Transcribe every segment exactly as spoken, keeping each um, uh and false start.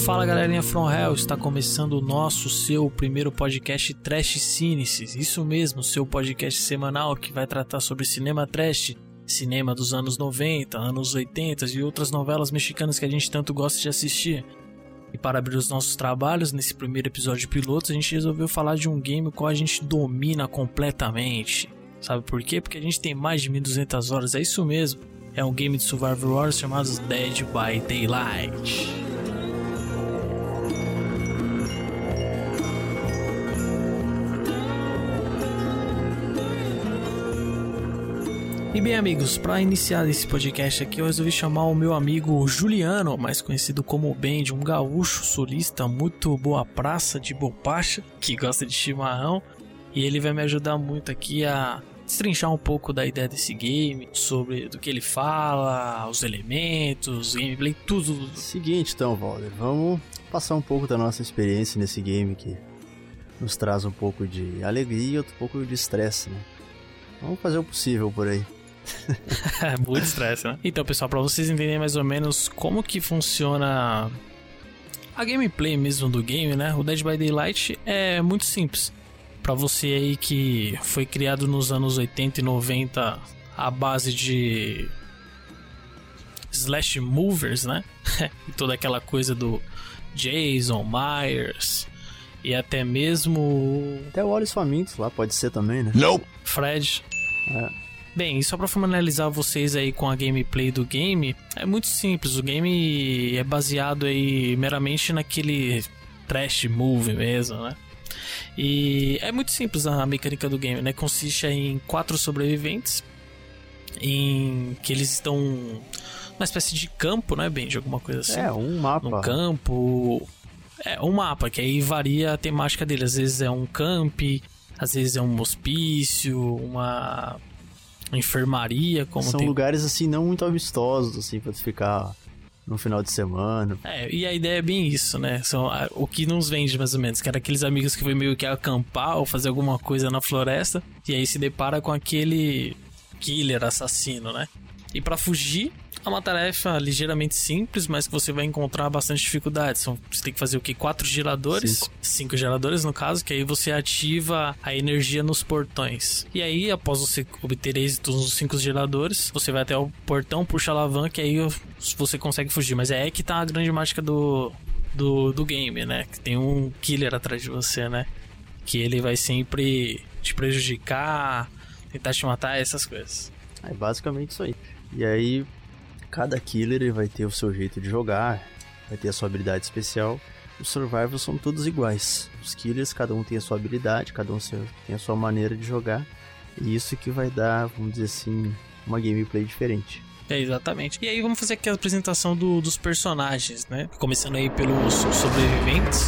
Fala galerinha From Hell, está começando o nosso, seu primeiro podcast Trash Cinesis. Isso mesmo, seu podcast semanal que vai tratar sobre cinema trash, cinema dos anos noventa, anos oitenta e outras novelas mexicanas que a gente tanto gosta de assistir. E para abrir os nossos trabalhos, nesse primeiro episódio piloto, a gente resolveu falar de um game o qual a gente domina completamente. Sabe por quê? Porque a gente tem mais de mil e duzentas horas, é isso mesmo. É um game de survival horror chamado Dead by Daylight. E bem amigos, para iniciar esse podcast aqui eu resolvi chamar o meu amigo Juliano, mais conhecido como Bendy, um gaúcho sulista muito boa praça de Bopacha, que gosta de chimarrão, e ele vai me ajudar muito aqui a destrinchar um pouco da ideia desse game, sobre do que ele fala, os elementos, gameplay, tudo. Seguinte então, Valder, vamos passar um pouco da nossa experiência nesse game que nos traz um pouco de alegria e outro pouco de estresse, né? Vamos fazer o possível por aí. Muito estresse, né? Então, pessoal, pra vocês entenderem mais ou menos como que funciona a gameplay mesmo do game, né? O Dead by Daylight é muito simples. Pra você aí que foi criado nos anos oitenta e noventa à base de slash movers, né? E toda aquela coisa do Jason, Myers e até mesmo... Até o Olhos Famintos lá pode ser também, né? Não! Fred. É. Bem, e só pra finalizar vocês aí com a gameplay do game, é muito simples, o game é baseado aí meramente naquele trash movie mesmo, né? E é muito simples a mecânica do game, né? Consiste em quatro sobreviventes, em que eles estão numa espécie de campo, né, Benji? Alguma coisa assim. É, um mapa. Um campo... É, um mapa, que aí varia a temática dele. Às vezes é um camp, às vezes é um hospício, uma enfermaria, como São tem... lugares assim não muito amistosos, assim, pra tu ficar no final de semana. É, e a ideia é bem isso, né? São a, o que nos vende mais ou menos, que era aqueles amigos que foi meio que acampar ou fazer alguma coisa na floresta, e aí se depara com aquele killer assassino, né? E pra fugir é uma tarefa ligeiramente simples, mas que você vai encontrar bastante dificuldades. São, você tem que fazer o quê? Quatro geradores? Cinco. Cinco geradores, no caso, que aí você ativa a energia nos portões. E aí, após você obter êxito nos cinco geradores, você vai até o portão, puxa a alavanca e aí você consegue fugir. Mas é aí que tá a grande mágica do, do, do game, né? Que tem um killer atrás de você, né? Que ele vai sempre te prejudicar, tentar te matar, essas coisas. É basicamente isso aí. E aí... Cada killer vai ter o seu jeito de jogar, vai ter a sua habilidade especial. Os survivors são todos iguais. Os killers, cada um tem a sua habilidade, cada um tem a sua maneira de jogar. E isso que vai dar, vamos dizer assim, uma gameplay diferente. É, exatamente. E aí vamos fazer aqui a apresentação do, dos personagens, né? Começando aí pelos sobreviventes.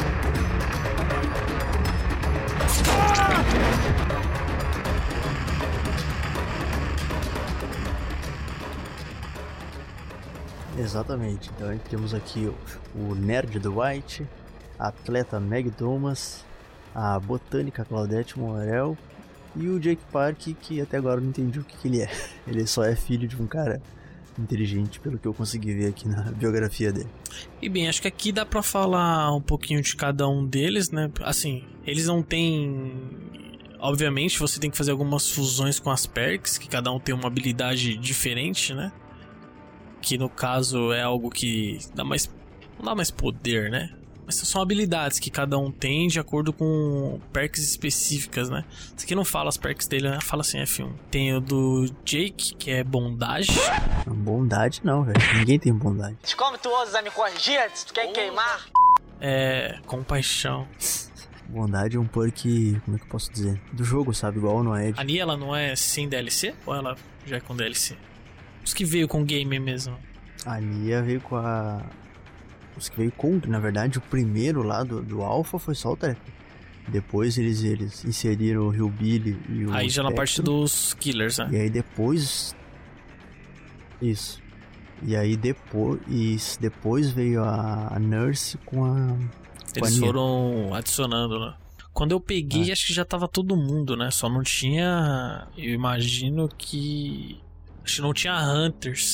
Exatamente, então temos aqui o, o Nerd do White, a atleta Meg Thomas, a botânica Claudette Morel e o Jake Park, que até agora eu não entendi o que, que ele é. Ele só é filho de um cara inteligente, pelo que eu consegui ver aqui na biografia dele. E bem, acho que aqui dá pra falar um pouquinho de cada um deles, né? Assim, eles não têm... Obviamente você tem que fazer algumas fusões com as perks, que cada um tem uma habilidade diferente, né? Que no caso é algo que dá mais, não dá mais poder, né? Mas são habilidades que cada um tem de acordo com perks específicas, né? Isso aqui não fala as perks dele, né? Fala assim, F um. Tem o do Jake, que é bondade. Bondade não, velho. Ninguém tem bondade. Como tu ousas me corrigir se tu quer uh. queimar? É... compaixão. Bondade é um perk, como é que eu posso dizer? Do jogo, sabe? Igual no Ed. A Nia, ela não é sem D L C? Ou ela já é com D L C? Os que veio com o game mesmo. A Nia veio com a... Os que veio com, na verdade, o primeiro lá do, do Alpha foi só o Trap. Depois eles, eles inseriram o Hillbilly e o... Aí já na parte dos killers, né? E aí depois... Isso. E aí depois, depois veio a, a Nurse com a... Eles foram adicionando, né? Quando eu peguei, é. acho que já tava todo mundo, né? Só não tinha... Eu imagino que... Acho que não tinha Hunters.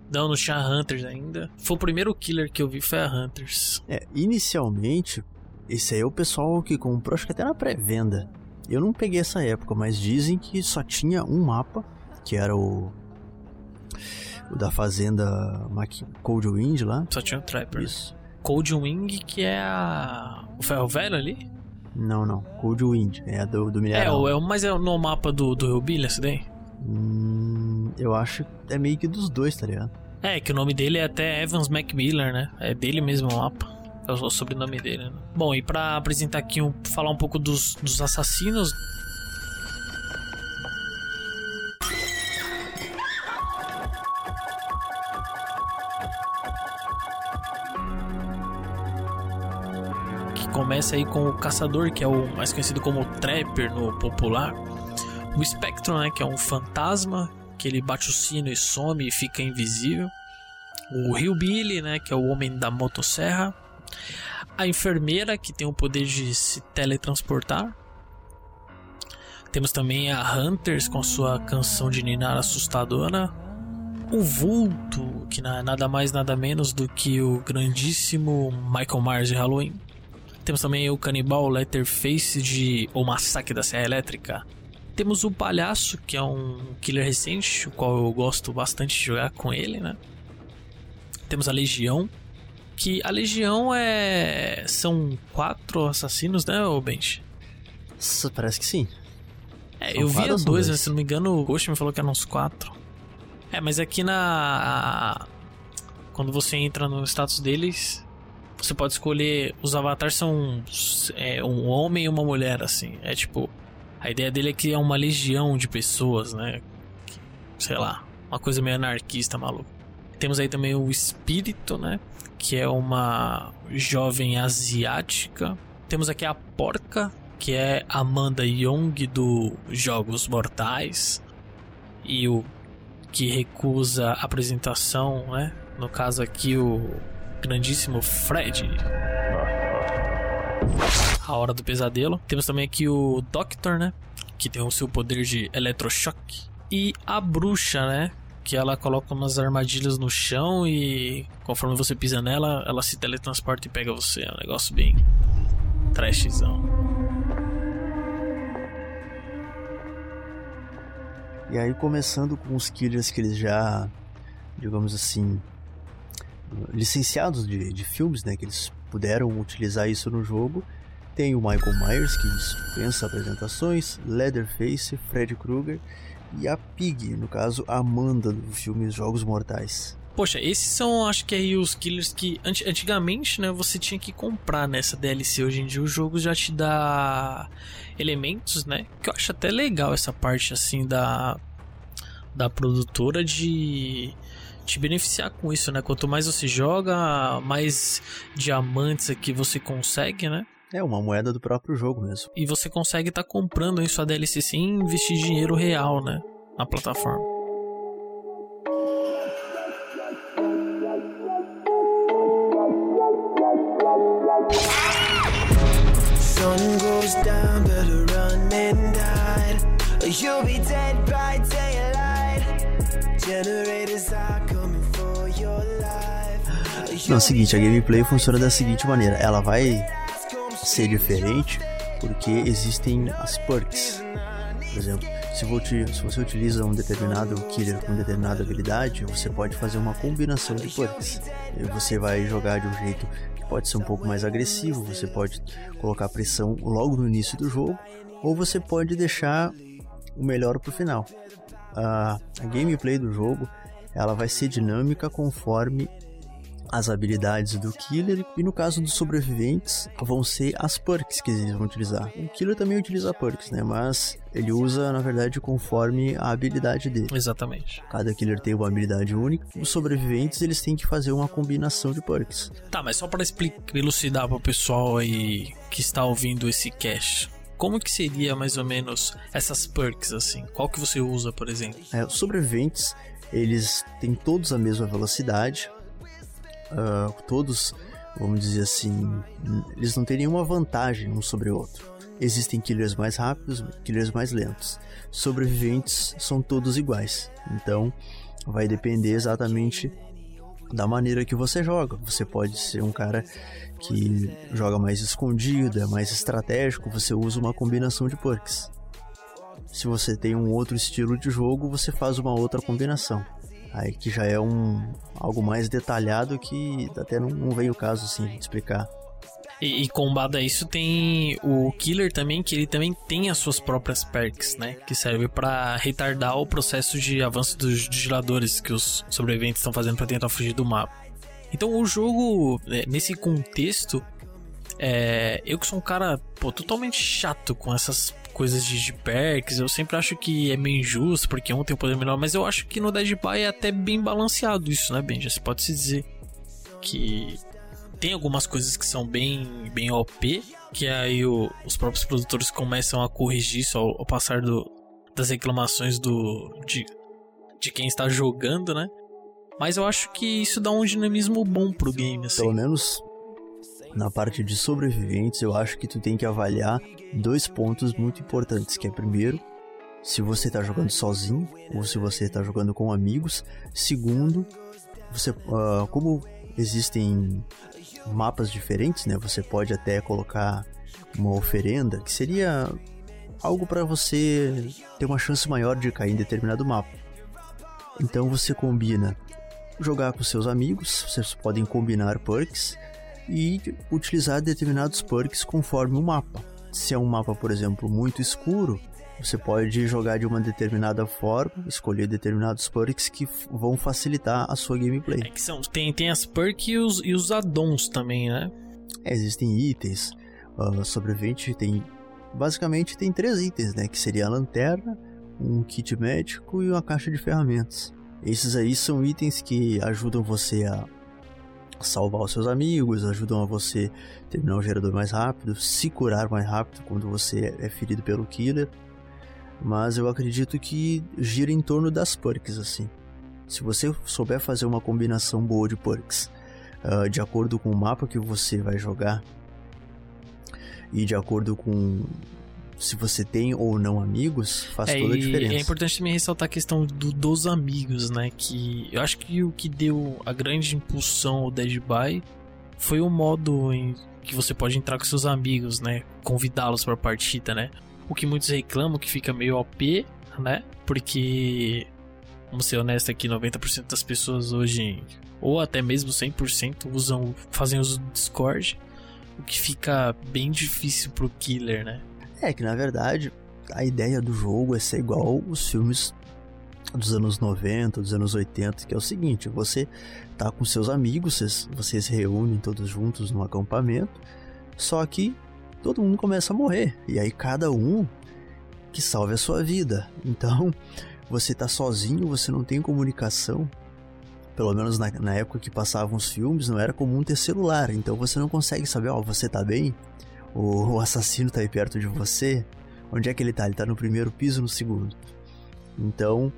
Não, não tinha Hunters ainda. Foi o primeiro killer que eu vi, foi a Hunters. É, inicialmente, esse aí é o pessoal que comprou, acho que até na pré-venda. Eu não peguei essa época, mas dizem que só tinha um mapa, que era o, o da fazenda Cold Wind lá. Só tinha o Trapper. Isso. Cold Wind, que é a... o ferro velho ali? Não, não. Cold Wind, é a do, do mineral. É, é, mas é no mapa do, do Hillbilly, esse daí? Hum, eu acho que é meio que dos dois, tá ligado? É, que o nome dele é até Evans Macmillan, né? É dele mesmo o mapa. É o sobrenome dele, né? Bom, e pra apresentar aqui, um, falar um pouco dos, dos assassinos. Que começa aí com o Caçador, que é o mais conhecido como Trapper no popular. O Spectrum, né? Que é um fantasma, que ele bate o sino e some e fica invisível. O Hillbilly, né? Que é o homem da motosserra. A enfermeira, que tem o poder de se teletransportar. Temos também a Hunters, com sua canção de ninar assustadora. O Vulto, que não é nada mais nada menos do que o grandíssimo Michael Myers de Halloween. Temos também o Canibal Leatherface de O Massacre da Serra Elétrica. Temos o Palhaço, que é um killer recente, o qual eu gosto bastante de jogar com ele, né? Temos a Legião, que a Legião é... são quatro assassinos, né, ô Benji? Parece que sim. É, são eu via dois, dois, né? Se não me engano, o Ghost me falou que eram uns quatro. É, mas aqui na... quando você entra no status deles, você pode escolher... os avatares são é, um homem e uma mulher, assim. É tipo... a ideia dele é que é uma legião de pessoas, né? Sei lá, uma coisa meio anarquista, maluco. Temos aí também o Espírito, né? Que é uma jovem asiática. Temos aqui a Porca, que é Amanda Young do Jogos Mortais. E o que recusa a apresentação, né? No caso aqui, o grandíssimo Fred. A Hora do Pesadelo. Temos também aqui o Doctor, né? Que tem o seu poder de eletrochoque. E a Bruxa, né? Que ela coloca umas armadilhas no chão e conforme você pisa nela, ela se teletransporta e pega você. É um negócio bem trashzão. E aí, começando com os killers que eles já, digamos assim, licenciados de, de filmes, né? Que eles puderam utilizar isso no jogo. Tem o Michael Myers, que dispensa apresentações, Leatherface, Freddy Krueger e a Pig, no caso a Amanda do filme Jogos Mortais. Poxa, esses são, acho que aí os killers que antigamente, né, você tinha que comprar nessa D L C. Hoje em dia o jogo já te dá elementos, né, que eu acho até legal essa parte assim da da produtora de te beneficiar com isso, né? Quanto mais você joga, mais diamantes aqui você consegue, né? É uma moeda do próprio jogo mesmo. E você consegue estar tá comprando em sua D L C sem investir dinheiro real, né? Na plataforma. Sun goes down, better run and hide. You'll be dead by daylight. Generators are coming for your life. Não, é o seguinte, a gameplay funciona da seguinte maneira. Ela vai ser diferente porque existem as perks. Por exemplo, se você utiliza um determinado killer com determinada habilidade, você pode fazer uma combinação de perks. Você vai jogar de um jeito que pode ser um pouco mais agressivo, você pode colocar pressão logo no início do jogo, ou você pode deixar o melhor pro final. A, a gameplay do jogo, ela vai ser dinâmica conforme as habilidades do killer, e no caso dos sobreviventes vão ser as perks que eles vão utilizar. O killer também utiliza perks, né? Mas ele usa, na verdade, conforme a habilidade dele. Exatamente. Cada killer tem uma habilidade única. Os sobreviventes, eles têm que fazer uma combinação de perks. Tá, mas só para explicar, elucidar para o pessoal aí que está ouvindo esse cast, como que seria mais ou menos essas perks assim? Qual que você usa, por exemplo? É, os sobreviventes, eles têm todos a mesma velocidade. Uh, todos, vamos dizer assim, eles não têm nenhuma vantagem um sobre o outro. Existem killers mais rápidos, killers mais lentos. Sobreviventes são todos iguais. Então, vai depender exatamente da maneira que você joga. Você pode ser um cara que joga mais escondido, é mais estratégico, você usa uma combinação de perks. Se você tem um outro estilo de jogo, você faz uma outra combinação. Aí que já é um, algo mais detalhado que até não, não vem o caso assim de explicar. E, e combado a isso tem o Killer também, que ele também tem as suas próprias perks, né? Que serve pra retardar o processo de avanço dos geradores que os sobreviventes estão fazendo pra tentar fugir do mapa. Então o jogo, nesse contexto, é, eu que sou um cara pô, totalmente chato com essas coisas de, de perks, eu sempre acho que é meio injusto, porque um tem um poder melhor, mas eu acho que no Dead by é até bem balanceado isso, né, Benja? Você pode se dizer que tem algumas coisas que são bem, bem O P, que aí o, os próprios produtores começam a corrigir isso ao, ao passar do, das reclamações do, de, de quem está jogando, né? Mas eu acho que isso dá um dinamismo bom pro game, assim. Pelo menos na parte de sobreviventes, eu acho que tu tem que avaliar dois pontos muito importantes, que é primeiro, se você tá jogando sozinho ou se você tá jogando com amigos. Segundo, você, uh, como existem mapas diferentes, né? Você pode até colocar uma oferenda, que seria algo para você ter uma chance maior de cair em determinado mapa. Então você combina jogar com seus amigos, vocês podem combinar perks e utilizar determinados perks conforme o mapa. Se é um mapa, por exemplo, muito escuro, você pode jogar de uma determinada forma, escolher determinados perks que f- vão facilitar a sua gameplay. É que são, tem, tem as perks e os, e os addons também, né? É, existem itens. Uh, sobrevivente tem... Basicamente tem três itens, né? Que seria a lanterna, um kit médico e uma caixa de ferramentas. Esses aí são itens que ajudam você a salvar os seus amigos, ajudam a você terminar o gerador mais rápido, se curar mais rápido quando você é ferido pelo killer. Mas eu acredito que gira em torno das perks, assim. Se você souber fazer uma combinação boa de perks, uh, de acordo com o mapa que você vai jogar, e de acordo com se você tem ou não amigos, faz é, toda a diferença. É importante também ressaltar a questão do, dos amigos, né? Que eu acho que o que deu a grande impulsão ao Dead by foi o modo em que você pode entrar com seus amigos, né? Convidá-los para a partida, né? O que muitos reclamam que fica meio O P, né? Porque, vamos ser honestos aqui, noventa por cento das pessoas hoje, ou até mesmo cem por cento, usam, fazem uso do Discord, o que fica bem difícil pro killer, né? É que, na verdade, a ideia do jogo é ser igual os filmes dos anos noventa, dos anos oitenta, que é o seguinte: você tá com seus amigos, vocês, vocês se reúnem todos juntos num acampamento, só que todo mundo começa a morrer, e aí cada um que salve a sua vida. Então, você tá sozinho, você não tem comunicação. Pelo menos na, na época que passavam os filmes, não era comum ter celular, então você não consegue saber, ó, você tá bem? O, o assassino tá aí perto de você? Onde é que ele tá? Ele tá no primeiro piso ou no segundo? Então,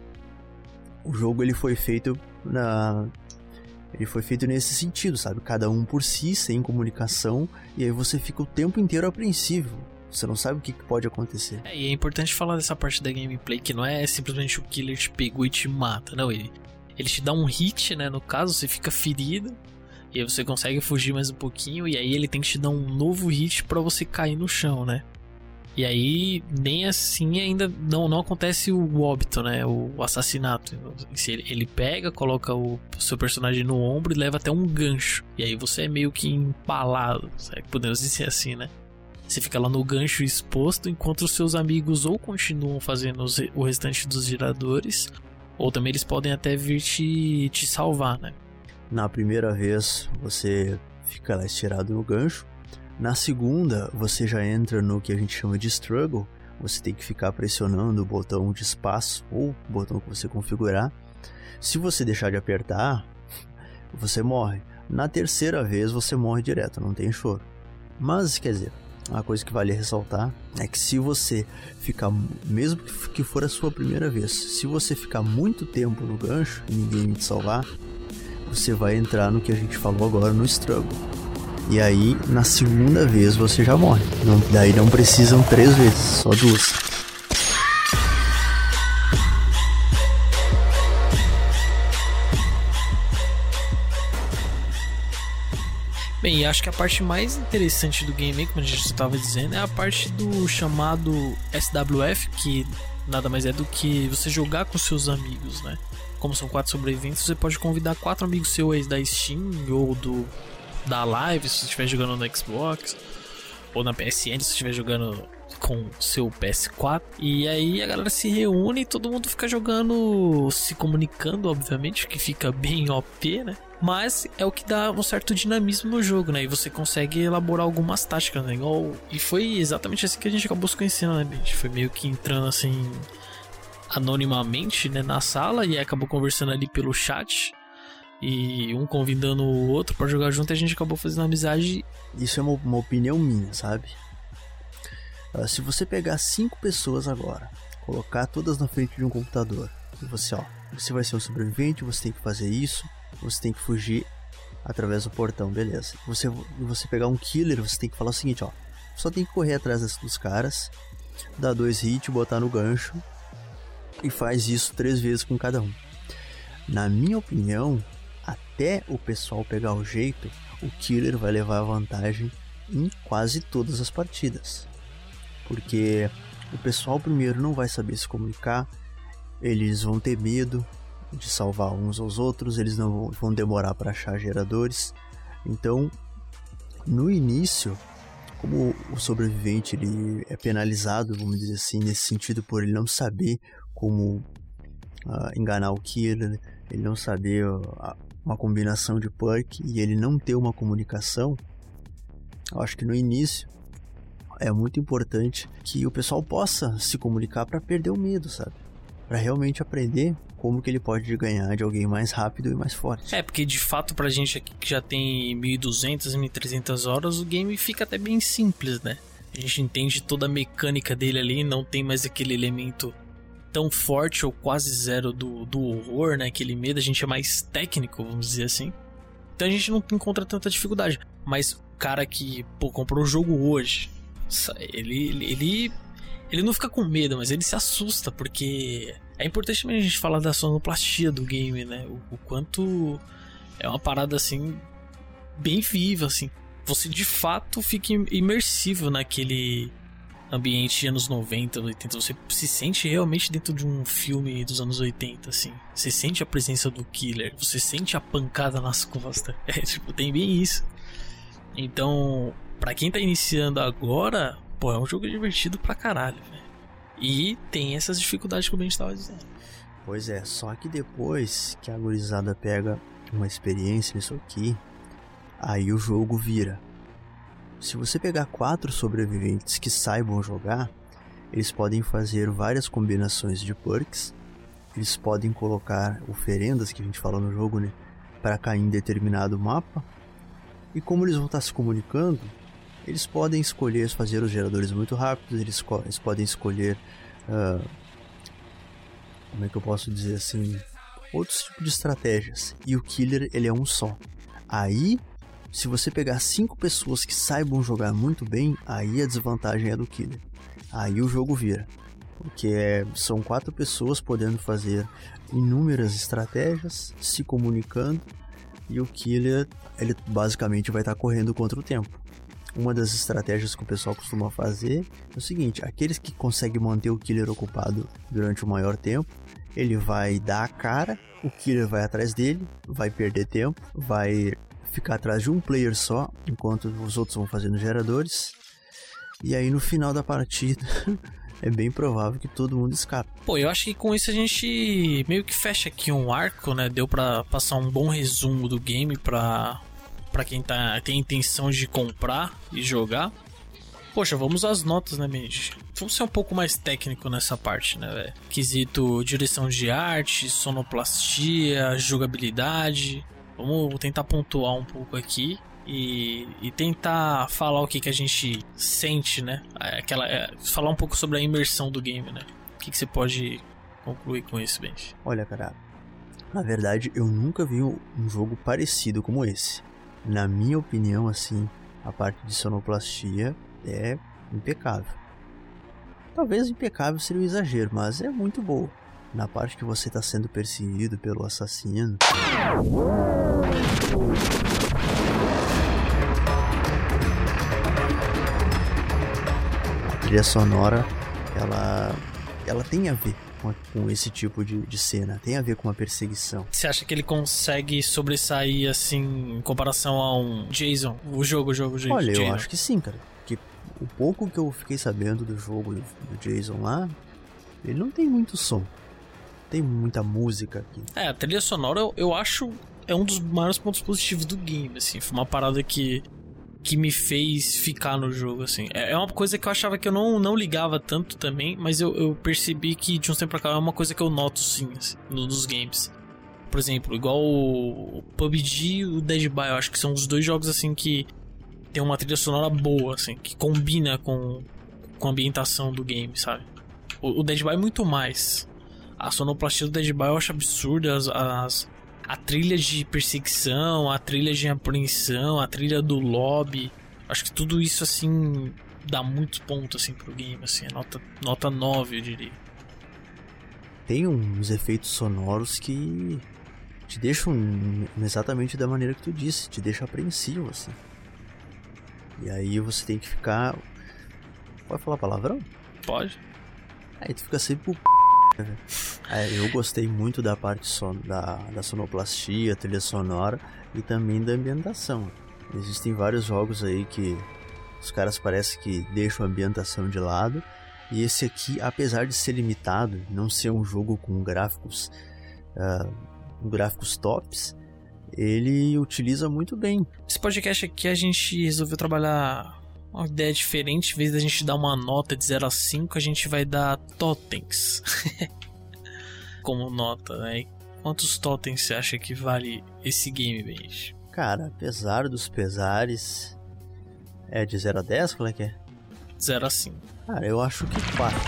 o jogo ele foi feito na... Ele foi feito nesse sentido, sabe? Cada um por si, sem comunicação, e aí você fica o tempo inteiro apreensivo. Você não sabe o que pode acontecer. É, e é importante falar dessa parte da gameplay, que não é simplesmente o killer te pegou e te mata, não. Ele, ele te dá um hit, né? No caso, você fica ferido, e aí você consegue fugir mais um pouquinho, e aí ele tem que te dar um novo hit pra você cair no chão, né? E aí, nem assim ainda não, não acontece o óbito, né? O assassinato. Ele, ele pega, coloca o seu personagem no ombro e leva até um gancho. E aí você é meio que empalado, sabe? Podemos dizer assim, né? Você fica lá no gancho exposto, enquanto os seus amigos ou continuam fazendo os, o restante dos giradores, ou também eles podem até vir te, te salvar, né? Na primeira vez, você fica lá estirado no gancho. Na segunda, você já entra no que a gente chama de struggle. Você tem que ficar pressionando o botão de espaço ou o botão que você configurar. Se você deixar de apertar, você morre. Na terceira vez, você morre direto, não tem choro. Mas, quer dizer, uma coisa que vale ressaltar é que se você ficar, mesmo que for a sua primeira vez, se você ficar muito tempo no gancho e ninguém te salvar, você vai entrar no que a gente falou agora, no struggle. E aí, na segunda vez, você já morre. Não, daí não precisam três vezes, só duas. Bem, acho que a parte mais interessante do game, como a gente estava dizendo, é a parte do chamado S W F, que nada mais é do que você jogar com seus amigos, né? Como são quatro sobreviventes, você pode convidar quatro amigos seus da Steam ou do da Live, se você estiver jogando no Xbox, ou na P S N, se você estiver jogando com seu P S quatro. E aí a galera se reúne e todo mundo fica jogando, se comunicando, obviamente, que fica bem O P, né? Mas é o que dá um certo dinamismo no jogo, né? E você consegue elaborar algumas táticas, né? Igual... E foi exatamente assim que a gente acabou se conhecendo, né? A gente foi meio que entrando assim anonimamente, né, na sala, e acabou conversando ali pelo chat, e um convidando o outro pra jogar junto, e a gente acabou fazendo amizade. Isso é uma, uma opinião minha, sabe? Uh, se você pegar cinco pessoas agora, colocar todas na frente de um computador, e você, ó, você vai ser um sobrevivente, você tem que fazer isso, você tem que fugir através do portão, beleza. Você, você pegar um killer, você tem que falar o seguinte, ó, só tem que correr atrás dos caras, dar dois hits, botar no gancho, e faz isso três vezes com cada um. Na minha opinião, até o pessoal pegar o jeito, o killer vai levar a vantagem em quase todas as partidas. Porque o pessoal primeiro não vai saber se comunicar, eles vão ter medo de salvar uns aos outros, eles não vão, vão demorar para achar geradores. Então, no início, como o sobrevivente ele é penalizado, vamos dizer assim, nesse sentido, por ele não saber como uh, enganar o killer, ele não saber uh, uma combinação de perk e ele não ter uma comunicação, eu acho que no início é muito importante que o pessoal possa se comunicar para perder o medo, sabe? Para realmente aprender como que ele pode ganhar de alguém mais rápido e mais forte. É, porque de fato pra gente aqui que já tem mil e duzentas, mil e trezentas horas, o game fica até bem simples, né? A gente entende toda a mecânica dele ali, não tem mais aquele elemento tão forte ou quase zero do, do horror, né? Aquele medo, a gente é mais técnico, vamos dizer assim. Então a gente não encontra tanta dificuldade. Mas o cara que, pô, comprou o jogo hoje, ele, ele, ele não fica com medo, mas ele se assusta, porque é importante também a gente falar da sonoplastia do game, né? O, o quanto é uma parada, assim, bem viva, assim. Você, de fato, fica imersivo naquele ambiente de anos noventa, oitenta, você se sente realmente dentro de um filme dos anos oitenta, assim. Você sente a presença do killer, você sente a pancada nas costas. É, tipo, tem bem isso. Então, pra quem tá iniciando agora, pô, é um jogo divertido pra caralho, velho. E tem essas dificuldades que a gente tava dizendo. Pois é, só que depois que a gurizada pega uma experiência nisso aqui, aí o jogo vira. Se você pegar quatro sobreviventes que saibam jogar, eles podem fazer várias combinações de perks, eles podem colocar oferendas, que a gente fala no jogo, né, para cair em determinado mapa, e como eles vão estar se comunicando, eles podem escolher fazer os geradores muito rápidos, eles, eles podem escolher, uh, como é que eu posso dizer assim, outros tipos de estratégias, e o killer ele é um só. Aí, se você pegar cinco pessoas que saibam jogar muito bem, aí a desvantagem é do killer. Aí o jogo vira. Porque é, são quatro pessoas podendo fazer inúmeras estratégias, se comunicando, e o killer ele basicamente vai estar correndo contra o tempo. Uma das estratégias que o pessoal costuma fazer é o seguinte: aqueles que conseguem manter o killer ocupado durante o maior tempo, ele vai dar a cara, o killer vai atrás dele, vai perder tempo, vai ficar atrás de um player só, enquanto os outros vão fazendo geradores. E aí no final da partida é bem provável que todo mundo escape. Pô, eu acho que com isso a gente meio que fecha aqui um arco, né? Deu pra passar um bom resumo do game pra, pra quem tá, tem a intenção de comprar e jogar. Poxa, vamos às notas, né, Mendes? Vamos ser um pouco mais técnico nessa parte, né, velho? Quesito direção de arte, sonoplastia, jogabilidade. Vamos tentar pontuar um pouco aqui e, e tentar falar o que, que a gente sente, né? Aquela, é, falar um pouco sobre a imersão do game, né? O que, que você pode concluir com isso, Benji? Olha, cara, na verdade eu nunca vi um jogo parecido como esse. Na minha opinião, assim, a parte de sonoplastia é impecável. Talvez impecável seria um exagero, mas é muito boa. Na parte que você está sendo perseguido pelo assassino, trilha sonora, ela, ela tem a ver com, com esse tipo de, de cena, tem a ver com uma perseguição. Você acha que ele consegue sobressair, assim, em comparação a um Jason? O jogo, o jogo, o jogo. Olha, Jason. eu acho que sim, cara. Que o pouco que eu fiquei sabendo do jogo do, do Jason lá, ele não tem muito som. Tem muita música aqui. É, a trilha sonora eu, eu acho é um dos maiores pontos positivos do game, assim. Foi uma parada que, que me fez ficar no jogo, assim. É, é uma coisa que eu achava que eu não, não ligava tanto também, mas eu, eu percebi que de uns tempos pra cá é uma coisa que eu noto sim, assim, nos games. Por exemplo, igual o P U B G e o Dead by, eu acho que são os dois jogos, assim, que tem uma trilha sonora boa, assim, que combina com, com a ambientação do game, sabe? O, o Dead by muito mais. A sonoplastia do Dead by eu acho absurda, as, as, a trilha de perseguição, a trilha de apreensão, a trilha do lobby. Acho que tudo isso, assim, dá muitos pontos, assim, pro game, assim, é nota, nota nove, eu diria. Tem uns efeitos sonoros que te deixam exatamente da maneira que tu disse, te deixa apreensivo, assim. E aí você tem que ficar... Pode falar palavrão? Pode. Aí tu fica sempre... É, eu gostei muito da parte son... da, da sonoplastia, trilha sonora e também da ambientação. Existem vários jogos aí que os caras parecem que deixam a ambientação de lado. E esse aqui, apesar de ser limitado, não ser um jogo com gráficos, uh, gráficos tops, ele utiliza muito bem. Esse podcast aqui a gente resolveu trabalhar uma ideia diferente. Em vez da gente dar uma nota de zero a cinco, a gente vai dar totens como nota, né? Quantos totens você acha que vale esse game, Benji? Cara, apesar dos pesares, é de zero a dez? Qual é que é? zero a cinco. Cara, eu acho que quatro.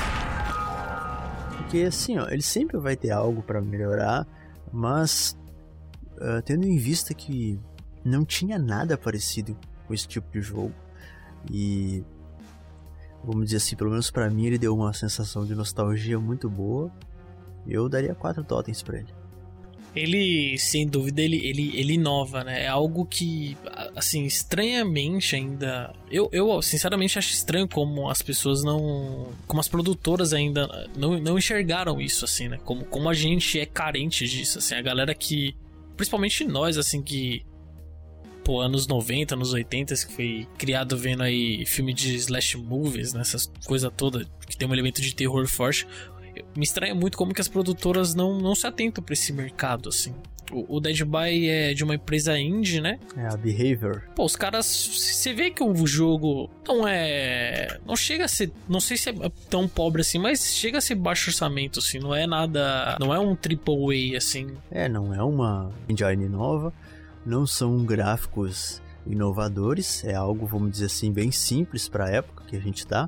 Porque assim, ó, ele sempre vai ter algo pra melhorar, mas uh, tendo em vista que não tinha nada parecido com esse tipo de jogo, e vamos dizer assim, pelo menos pra mim ele deu uma sensação de nostalgia muito boa, eu daria quatro totens pra ele. Ele, sem dúvida, ele, ele, ele inova, né? É algo que, assim, estranhamente ainda... Eu, eu, sinceramente, acho estranho como as pessoas não... Como as produtoras ainda não, não enxergaram isso, assim, né? Como, como a gente é carente disso, assim. A galera que... Principalmente nós, assim, que... Pô, anos noventa, anos oitenta, que foi criado vendo aí filme de slash movies, né? Essas coisas todas, que tem um elemento de terror forte... Me estranha muito como que as produtoras não, não se atentam pra esse mercado, assim. O, o Dead by é de uma empresa indie, né? É a Behavior. Pô, os caras... Você vê que o jogo não é... Não chega a ser... Não sei se é tão pobre assim, mas chega a ser baixo orçamento, assim. Não é nada... Não é um triple A, assim. É, não é uma engine nova. Não são gráficos inovadores. É algo, vamos dizer assim, bem simples pra época que a gente tá.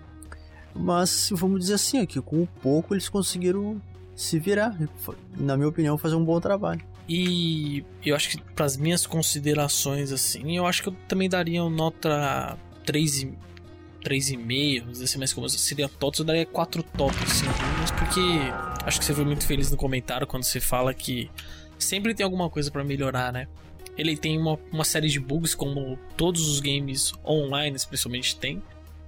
Mas vamos dizer assim, que com o pouco eles conseguiram se virar, na minha opinião, fazer um bom trabalho. E eu acho que para as minhas considerações, assim, eu acho que eu também daria uma nota três e meio, vamos dizer assim, mas como seria TOTS, eu daria quatro TOTS, cinco, porque acho que você foi muito feliz no comentário quando você fala que sempre tem alguma coisa para melhorar, né? Ele tem uma, uma série de bugs, como todos os games online, especialmente, tem.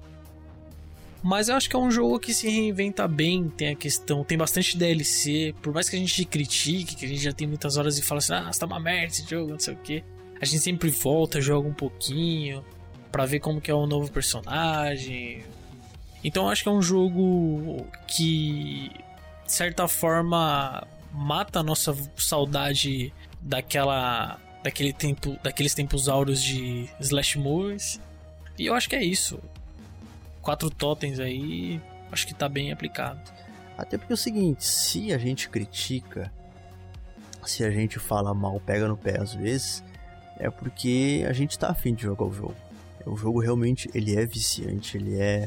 Mas eu acho que é um jogo que se reinventa bem. Tem a questão, tem bastante D L C. Por mais que a gente critique, que a gente já tem muitas horas e fala assim, ah, tá uma merda esse jogo, não sei o que, a gente sempre volta, joga um pouquinho pra ver como que é o novo personagem. Então eu acho que é um jogo que, de certa forma, mata a nossa saudade daquela, daquele tempo, daqueles tempos áureos de slash movies. E eu acho que é isso. Quatro totens aí, acho que tá bem aplicado. Até porque é o seguinte, se a gente critica, se a gente fala mal, pega no pé às vezes, é porque a gente tá afim de jogar o jogo. O jogo realmente, ele é viciante, ele é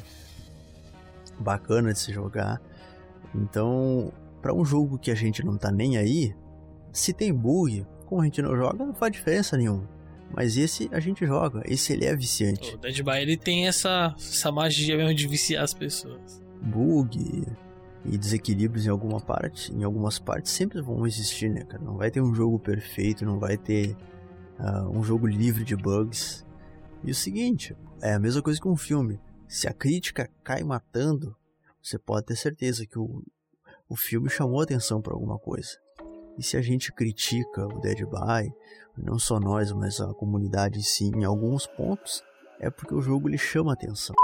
bacana de se jogar. Então, pra um jogo que a gente não tá nem aí, se tem bug, como a gente não joga, não faz diferença nenhuma. Mas esse a gente joga, esse ele é viciante. O Dead by ele tem essa, essa magia mesmo de viciar as pessoas. Bug e desequilíbrios em alguma parte, em algumas partes sempre vão existir, né, cara? Não vai ter um jogo perfeito, não vai ter uh, um jogo livre de bugs. E o seguinte, é a mesma coisa que um filme. Se a crítica cai matando, você pode ter certeza que o, o filme chamou atenção para alguma coisa. E se a gente critica o Dead by, não só nós, mas a comunidade em si, em alguns pontos, é porque o jogo ele chama atenção.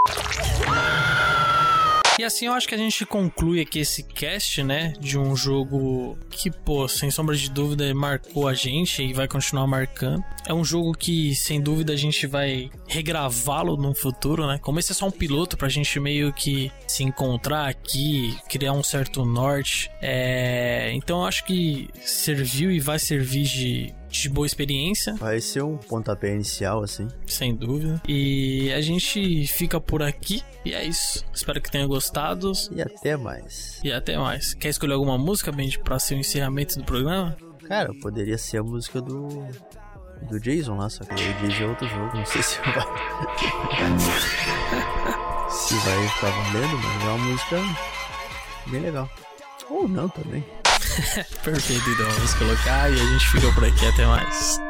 E assim eu acho que a gente conclui aqui esse cast, né, de um jogo que, pô, sem sombra de dúvida marcou a gente e vai continuar marcando. É um jogo que, sem dúvida, a gente vai regravá-lo no futuro, né? Como esse é só um piloto pra gente meio que se encontrar aqui, criar um certo norte. É... Então eu acho que serviu e vai servir de... de boa experiência. Vai ser um pontapé inicial, assim. Sem dúvida. E a gente fica por aqui. E é isso. Espero que tenha gostado. E até mais. E até mais. Quer escolher alguma música, Benji, pra ser o encerramento do programa? Cara, poderia ser a música do... do Jason lá, só que o Jason é outro jogo. Não sei se vai... se vai ficar valendo, mas é uma música bem legal. Ou não também. Perfeito, então vamos colocar e a gente fica por aqui. Até mais.